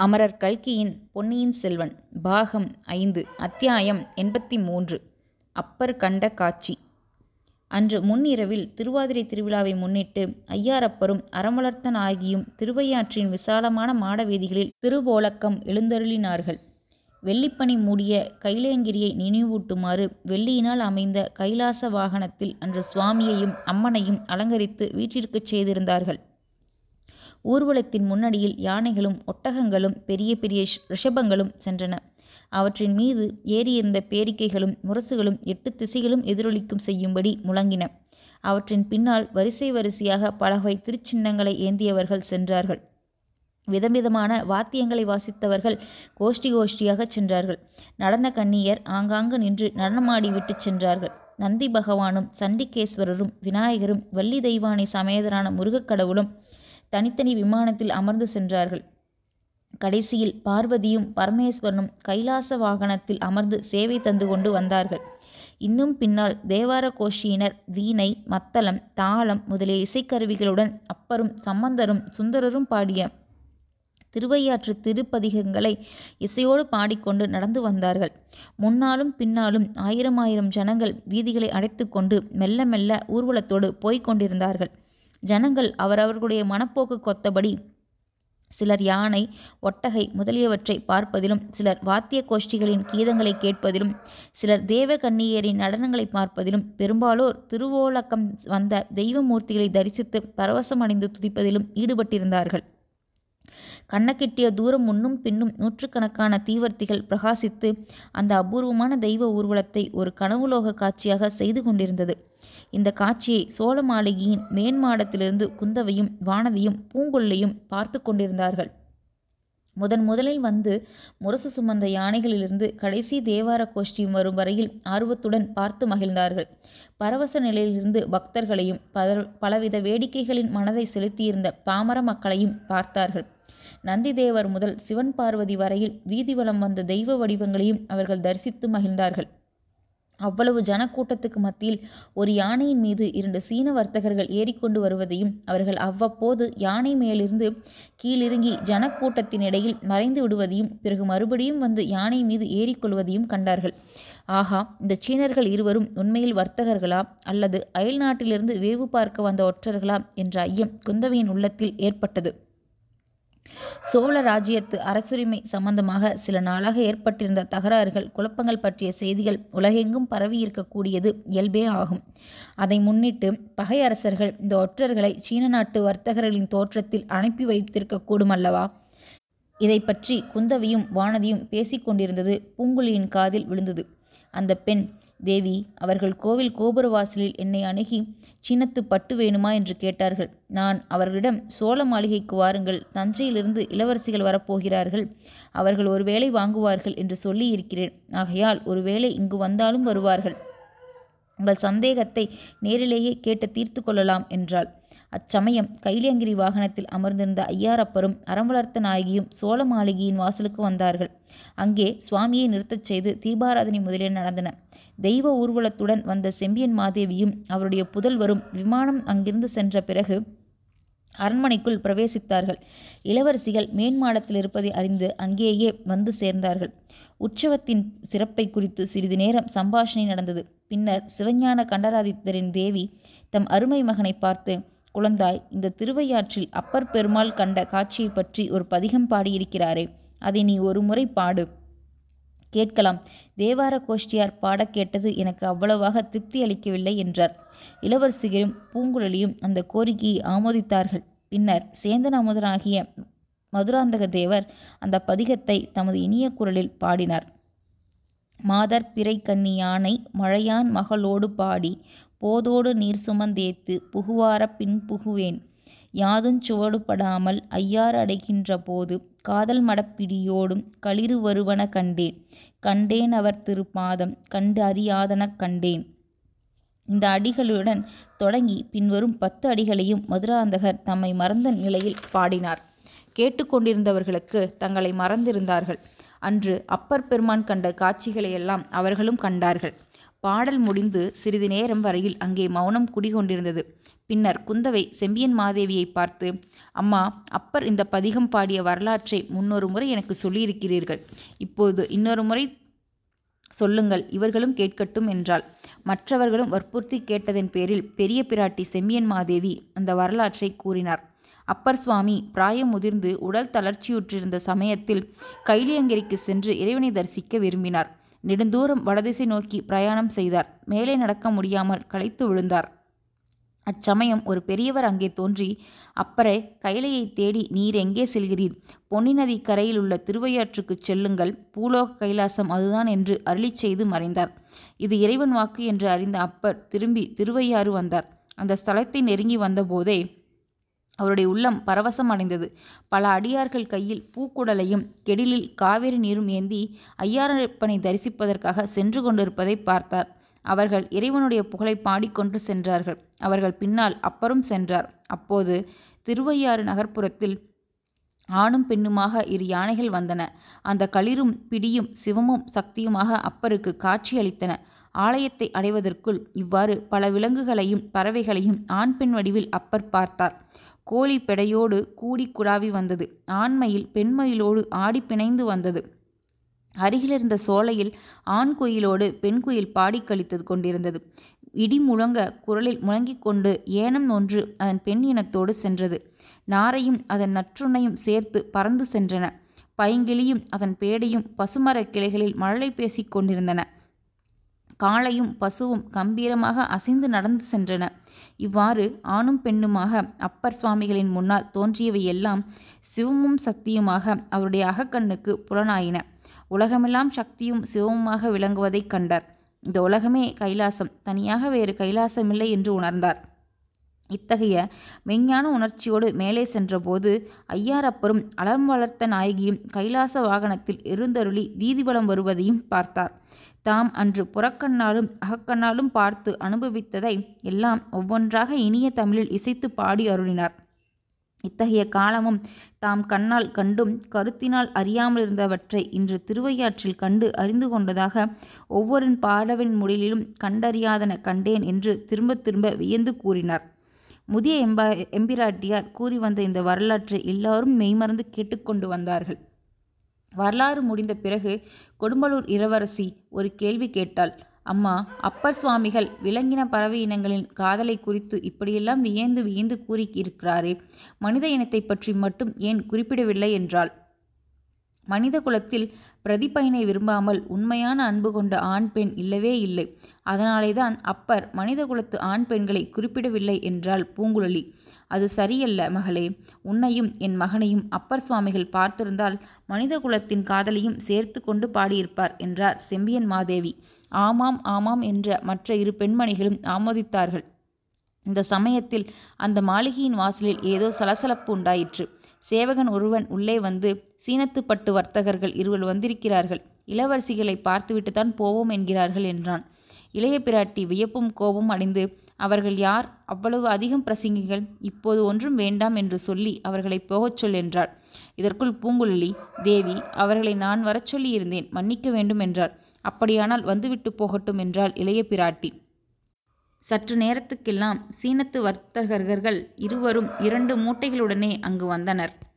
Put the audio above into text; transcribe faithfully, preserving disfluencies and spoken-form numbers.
அமரர் கல்கியின் பொன்னியின் செல்வன் பாகம் ஐந்து அத்தியாயம் எண்பத்தி மூன்று. அப்பர் கண்ட காட்சி. அன்று முன்னிரவில் திருவாதிரை திருவிழாவை முன்னிட்டு ஐயாறப்பரும் அறமலர்த்த நாயகியும் திருவையாற்றின் விசாலமான மாட வீதிகளில் திருவோலக்கம் எழுந்தருளினார்கள். வெள்ளிப்பனி மூடிய கைலேங்கிரியை நினைவூட்டுமாறு வெள்ளியினால் அமைந்த கைலாச வாகனத்தில் அன்று சுவாமியையும் அம்மனையும் அலங்கரித்து வீட்டிற்குச் செய்திருந்தார்கள். ஊர்வலத்தின் முன்னடியில் யானைகளும் ஒட்டகங்களும் பெரிய பெரிய ரிஷபங்களும் சென்றன. அவற்றின் மீது ஏறியிருந்த பேரிக்கைகளும் முரசுகளும் எட்டு திசைகளும் எதிரொலிக்கும் செய்யும்படி முழங்கின. அவற்றின் பின்னால் வரிசை வரிசையாக பலவகை திருச்சின்னங்களை ஏந்தியவர்கள் சென்றார்கள். விதவிதமான வாத்தியங்களை வாசித்தவர்கள் கோஷ்டி கோஷ்டியாக சென்றார்கள். நடன கன்னியர் ஆங்காங்கு நின்று நடனமாடி விட்டு சென்றார்கள். நந்தி பகவானும் சண்டிகேஸ்வரரும் விநாயகரும் வள்ளி தெய்வானை சமேதரான முருகக்கடவுளும் தனித்தனி விமானத்தில் அமர்ந்து சென்றார்கள். கடைசியில் பார்வதியும் பரமேஸ்வரனும் கைலாச வாகனத்தில் அமர்ந்து சேவை தந்து கொண்டு வந்தார்கள். இன்னும் பின்னால் தேவார கோஷ்டியினர் வீணை, மத்தளம், தாளம் முதலிய இசைக்கருவிகளுடன் அப்பரும் சம்பந்தரும் சுந்தரரும் பாடிய திருவையாற்று திருப்பதிகங்களை இசையோடு பாடிக்கொண்டு நடந்து வந்தார்கள். முன்னாலும் பின்னாலும் ஆயிரம் ஆயிரம் ஜனங்கள் வீதிகளை அடைத்து கொண்டு மெல்ல மெல்ல ஊர்வலத்தோடு போய்க் கொண்டிருந்தார்கள். ஜனங்கள் அவரவர்களுடைய மனப்போக்கு கொத்தபடி சிலர் யானை, ஒட்டகை முதலியவற்றை பார்ப்பதிலும், சிலர் வாத்திய கோஷ்டிகளின் கீதங்களை கேட்பதிலும், சிலர் தேவ கன்னியரின் நடனங்களை பார்ப்பதிலும், பெரும்பாலோர் திருவோலக்கம் வந்த தெய்வமூர்த்திகளை தரிசித்து பரவசமடைந்து துதிப்பதிலும் ஈடுபட்டிருந்தார்கள். கண்ணக்கெட்டிய தூரம் முன்னும் பின்னும் நூற்றுக்கணக்கான தீவர்த்திகள் பிரகாசித்து அந்த அபூர்வமான தெய்வ ஊர்வலத்தை ஒரு கனவுலோக காட்சியாக செய்து கொண்டிருந்தது. இந்த காட்சியை சோழ மாளிகையின் மேன்மாடத்திலிருந்து குந்தவையும் வானதியும் பூங்கொல்லையும் பார்த்து கொண்டிருந்தார்கள். முதன் முதலில் வந்து முரசு சுமந்த யானைகளிலிருந்து கடைசி தேவார கோஷ்டியும் வரும் வரையில் ஆர்வத்துடன் பார்த்து மகிழ்ந்தார்கள். பரவச நிலையிலிருந்து பக்தர்களையும் பல பலவித வேடிக்கைகளின் மனதை செலுத்தியிருந்த பாமர மக்களையும் பார்த்தார்கள். நந்திதேவர் முதல் சிவன் பார்வதி வரையில் வீதி வலம் வந்த தெய்வ வடிவங்களையும் அவர்கள் தரிசித்து மகிழ்ந்தார்கள். அவ்வளவு ஜனக்கூட்டத்துக்கு மத்தியில் ஒரு யானையின் மீது இரண்டு சீன வர்த்தகர்கள் ஏறிக்கொண்டு வருவதையும், அவர்கள் அவ்வப்போது யானை மேலிருந்து கீழிறங்கி ஜனக்கூட்டத்தின் இடையில் மறைந்து விடுவதையும், பிறகு மறுபடியும் வந்து யானை மீது ஏறிக்கொள்வதையும் கண்டார்கள். ஆகா, இந்த சீனர்கள் இருவரும் உண்மையில் வர்த்தகர்களா அல்லது அயல் நாட்டிலிருந்து வேவு பார்க்க வந்த ஒற்றர்களா என்ற ஐயம் குந்தவையின் உள்ளத்தில் ஏற்பட்டது. சோழ ராஜ்யத்து அரசுரிமை சம்பந்தமாக சில நாளாக ஏற்பட்டிருந்த தகராறுகள், குழப்பங்கள் பற்றிய செய்திகள் உலகெங்கும் பரவி இருக்கக்கூடியது இயல்பே ஆகும். அதை முன்னிட்டு பகை அரசர்கள் இந்த ஒற்றர்களை சீன நாட்டு வர்த்தகர்களின் தோற்றத்தில் அனுப்பி வைத்திருக்கக்கூடும் அல்லவா? இதை பற்றி குந்தவியும் வானதியும் பேசிக்கொண்டிருந்தது பூங்குழியின் காதில் விழுந்தது. அந்த பெண், தேவி, அவர்கள் கோவில் கோபுரவாசலில் என்னை அணுகி சீனத்து பட்டு வேணுமா என்று கேட்டார்கள். நான் அவர்களிடம் சோழ மாளிகைக்கு வாருங்கள், தஞ்சையிலிருந்து இளவரசிகள் வரப்போகிறார்கள், அவர்கள் ஒருவேளை வாங்குவார்கள் என்று சொல்லி இருக்கிறேன். ஆகையால் ஒருவேளை இங்கு வந்தாலும் வருவார்கள். உங்கள் சந்தேகத்தை நேரிலேயே கேட்டு தீர்த்து கொள்ளலாம் என்றாள். அச்சமயம் கைலேங்கிரி வாகனத்தில் அமர்ந்திருந்த ஐயாறப்பரும் அறமலர்த்த நாயகியும் சோழ மாளிகையின் வாசலுக்கு வந்தார்கள். அங்கே சுவாமியை நிறுத்தச் செய்து தீபாராதனை முதலில் நடந்தன. தெய்வ ஊர்வலத்துடன் வந்த செம்பியன் மாதேவியும் அவருடைய புதல்வரும் விமானம் அங்கிருந்து சென்ற பிறகு அரண்மனைக்குள் பிரவேசித்தார்கள். இளவரசிகள் மேன்மாடத்தில் இருப்பதை அறிந்து அங்கேயே வந்து சேர்ந்தார்கள். உற்சவத்தின் சிறப்பை குறித்து சிறிது நேரம் சம்பாஷணை நடந்தது. பின்னர் சிவஞான கண்டராதித்தரின் தேவி தம் அருமை மகனை பார்த்து, குழந்தாய், இந்த திருவையாற்றில் அப்பர் பெருமாள் கண்ட காட்சியை பற்றி ஒரு பதிகம் பாடியிருக்கிறாரே, அதை நீ ஒரு முறை பாடு, கேட்கலாம். தேவார கோஷ்டியார் பாட கேட்டது எனக்கு அவ்வளவாக திருப்தி அளிக்கவில்லை என்றார். இளவரசிகரும் பூங்குழலியும் அந்த கோரிக்கையை ஆமோதித்தார்கள். பின்னர் சேந்தன் அமுதனாகிய மதுராந்தக தேவர் அந்த பதிகத்தை தமது இனிய குரலில் பாடினார். மாதர் பிறை கன்னி யானை மழையான் மகளோடு பாடி போதோடு நீர் சுமந்தேத்து புகுவார பின் புகுவேன் யாதும் சுவடுபடாமல் ஐயாறு அடைகின்ற போது காதல் மடப்பிடியோடும் களிறு வருவன கண்டேன் கண்டேன் அவர் திருப்பாதம் கண்டு அறியாதன கண்டேன். இந்த அடிகளுடன் தொடங்கி பின்வரும் பத்து அடிகளையும் மதுராந்தகர் தம்மை மறந்த நிலையில் பாடினார். கேட்டுக்கொண்டிருந்தவர்களுக்கு தங்களை மறந்திருந்தார்கள். அன்று அப்பர் பெருமான் கண்ட காட்சிகளையெல்லாம் அவர்களும் கண்டார்கள். பாடல் முடிந்து சிறிது நேரம் வரையில் அங்கே மௌனம் குடிகொண்டிருந்தது. பின்னர் குந்தவை செம்பியன் மாதேவியை பார்த்து, அம்மா, அப்பர் இந்த பதிகம் பாடிய வரலாற்றை முன்னொரு முறை எனக்கு சொல்லியிருக்கிறீர்கள். இப்போது இன்னொரு முறை சொல்லுங்கள், இவர்களும் கேட்கட்டும் என்றாள். மற்றவர்களும் வற்புறுத்தி கேட்டதன் பேரில் பெரிய பிராட்டி செம்பியன் மாதேவி அந்த வரலாற்றை கூறினார். அப்பர் சுவாமி பிராயம் முதிர்ந்து உடல் தளர்ச்சியுற்றிருந்த சமயத்தில் கைலியங்கிரிக்கு சென்று இறைவனை தரிசிக்க விரும்பினார். நெடுந்தூரம் வடதிசை நோக்கி பிரயாணம் செய்தார். மேலே நடக்க முடியாமல் களைத்து விழுந்தார். அச்சமயம் ஒரு பெரியவர் அங்கே தோன்றி, அப்பரை, கைலையை தேடி நீர் எங்கே செல்கிறீர்? பொன்னி நதி கரையில் உள்ள திருவையாற்றுக்குச் செல்லுங்கள், பூலோக கைலாசம் அதுதான் என்று அருளி செய்து மறைந்தார். இது இறைவன் வாக்கு என்று அறிந்த அப்பர் திரும்பி திருவையாறு வந்தார். அந்த ஸ்தலத்தை நெருங்கி வந்தபோதே அவருடைய உள்ளம் பரவசம் அடைந்தது. பல அடியார்கள் கையில் பூக்குடலையும் கெடிலில் காவிரி நீரும் ஏந்தி ஐயாரப்பனை தரிசிப்பதற்காக சென்று கொண்டிருப்பதை பார்த்தார். அவர்கள் இறைவனுடைய புகழை பாடிக்கொண்டு சென்றார்கள். அவர்கள் பின்னால் அப்பரும் சென்றார். அப்போது திருவையாறு நகர்ப்புறத்தில் ஆணும் பெண்ணுமாக இரு யானைகள் வந்தன. அந்த களிரும் பிடியும் சிவமும் சக்தியுமாக அப்பருக்கு காட்சி அளித்தன. ஆலயத்தை அடைவதற்குள் இவ்வாறு பல விலங்குகளையும் பறவைகளையும் ஆண் பெண் வடிவில் அப்பர் பார்த்தார். கோழி பெடையோடு கூடி குழாவி வந்தது. ஆண்மயில் பெண்மயிலோடு ஆடி பிணைந்து வந்தது. அருகிலிருந்த சோலையில் ஆண் குயிலோடு பெண் குயில் பாடி கழித்து கொண்டிருந்தது. இடி முழங்க குரலில் முழங்கிக் கொண்டு ஏனம் ஒன்று அதன் பெண் இனத்தோடு சென்றது. நாரையும் அதன் நற்றுணையும் சேர்த்து பறந்து சென்றன. பைங்கிளியும் அதன் பேடையும் பசுமரக் கிளைகளில் மழலை பேசிக் கொண்டிருந்தன. காளையும் பசுவும் கம்பீரமாக அசைந்து நடந்து சென்றன. இவ்வாறு ஆணும் பெண்ணுமாக அப்பர் சுவாமிகளின் முன்னால் தோன்றியவையெல்லாம் சிவமும் சக்தியுமாக அவருடைய அகக்கண்ணுக்கு புலனாயின. உலகமெல்லாம் சக்தியும் சிவமுமாக விளங்குவதைக் கண்டார். இந்த உலகமே கைலாசம், தனியாக வேறு கைலாசமில்லை என்று உணர்ந்தார். இத்தகைய மெஞ்ஞான உணர்ச்சியோடு மேலே சென்றபோது ஐயாரப்பரும் அலம் வளர்த்த நாயகியும் கைலாச வாகனத்தில் எழுந்தருளி வீதிவலம் வருவதையும் பார்த்தார். தாம் அன்று புறக்கண்ணாலும் அகக்கண்ணாலும் பார்த்து அனுபவித்ததை எல்லாம் ஒவ்வொன்றாக இனிய தமிழில் இசைத்து பாடி அருளினார். இத்தகைய காலமும் தாம் கண்ணால் கண்டும் கருத்தினால் அறியாமல் இருந்தவற்றை இன்று திருவையாற்றில் கண்டு அறிந்து கொண்டதாக ஒவ்வொரு பாடவின் முடியிலும் கண்டறியாதன கண்டேன் என்று திரும்ப திரும்ப வியந்து கூறினார். முதிய எம்பா எம்பிராட்டியார் கூறி வந்த இந்த வரலாற்றை எல்லாரும் மெய்மறந்து கேட்டுக்கொண்டு வந்தார்கள். வரலாறு முடிந்த பிறகு கொடும்பலூர் இளவரசி ஒரு கேள்வி கேட்டாள். அம்மா, அப்பர் சுவாமிகள் விலங்கின பறவை இனங்களின் காதலை குறித்து இப்படியெல்லாம் வியந்து வியந்து கூறி இருக்கிறாரே, மனித இனத்தை பற்றி மட்டும் ஏன் குறிப்பிடவில்லை என்றாள். மனித குலத்தில் பிரதிபயனை விரும்பாமல் உண்மையான அன்பு கொண்ட ஆண் பெண் இல்லவே இல்லை. அதனாலேதான் அப்பர் மனித குலத்து ஆண் பெண்களை குறிப்பிடவில்லை என்றாள் பூங்குழலி. அது சரியல்ல மகளே. உன்னையும் என் மகனையும் அப்பர் சுவாமிகள் பார்த்திருந்தால் மனித குலத்தின் காதலையும் சேர்த்து கொண்டு பாடியிருப்பார் என்றார் செம்பியன் மாதேவி. ஆமாம் ஆமாம் என்ற மற்ற இரு பெண்மணிகளும் ஆமோதித்தார்கள். இந்த சமயத்தில் அந்த மாளிகையின் வாசலில் ஏதோ சலசலப்பு உண்டாயிற்று. சேவகன் ஒருவன் உள்ளே வந்து, சீனத்து பட்டு வர்த்தகர்கள் இருவர் வந்திருக்கிறார்கள், இளவரசிகளை பார்த்துவிட்டுத்தான் போவோம் என்கிறார்கள் என்றான். இளைய பிராட்டி வியப்பும் கோபமும் அடைந்து, அவர்கள் யார்? அவ்வளவு அதிகம் பிரசங்கிகள், இப்போது ஒன்றும் வேண்டாம் என்று சொல்லி அவர்களை போகச் சொல் என்றாள். இதற்குள் பூங்குழலி, தேவி, அவர்களை நான் வரச் சொல்லி இருந்தேன், மன்னிக்க வேண்டும் என்றாள். அப்படியானால் வந்துவிட்டு போகட்டும் என்றாள் இளைய பிராட்டி. சற்று நேரத்துக்கெல்லாம் சீனத்து வர்த்தகர்கள் இருவரும் இரண்டு மூட்டைகளுடனே அங்கு வந்தனர்.